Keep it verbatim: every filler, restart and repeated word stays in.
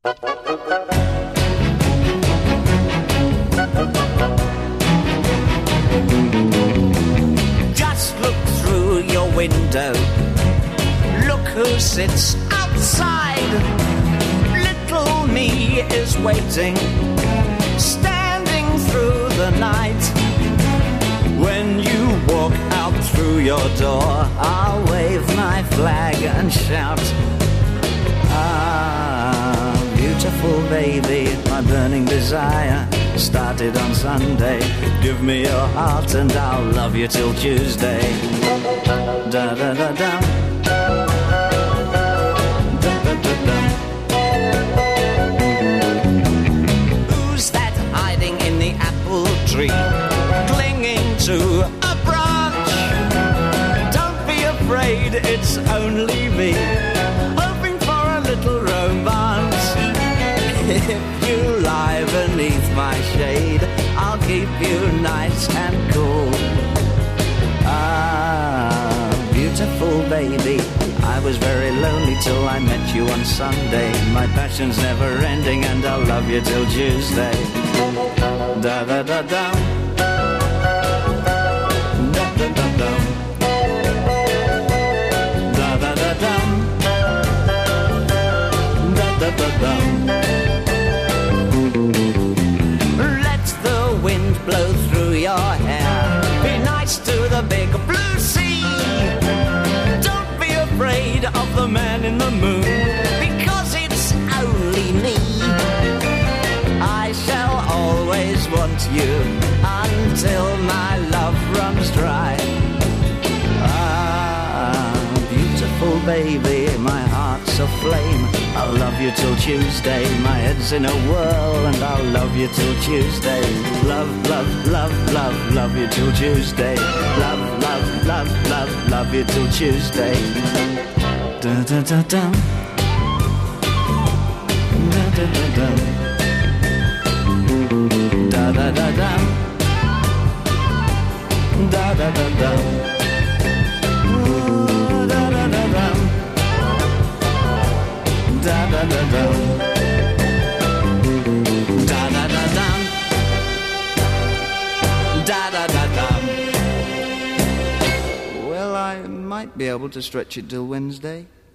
Just look through your window. Look who sits outside. Little me is waiting, standing through the night. When you walk out through your door, I'll wave my flag and shout, ah, beautiful baby, my burning desire started on Sunday. Give me your heart and I'll love you till Tuesday. Da da da da. Da da da da. Who's that hiding in the apple tree, clinging to a branch? Don't be afraid, it's only me, hoping for a little romance. If you lie beneath my shade, I'll keep you nice and cool. Ah, beautiful baby, I was very lonely till I met you on Sunday. My passion's never ending and I'll love you till Tuesday. Da da da da. Da da da da. Da da da da. Da da da da. Wind blow through your hair, be nice to the big blue sea. Don't be afraid of the man in the moon, because it's only me. I shall always want you until my love runs dry. Ah, beautiful baby, my heart's aflame. I'll love you till Tuesday. My head's in a whirl and I'll love you till Tuesday. Love, love, love, love, love you till Tuesday. Love, love, love, love, love you till Tuesday. Da da da da. Da da da da. Da da da da. Da da da da. Da da da da. Da da da da. Da da da da. Well, I might be able to stretch it till Wednesday.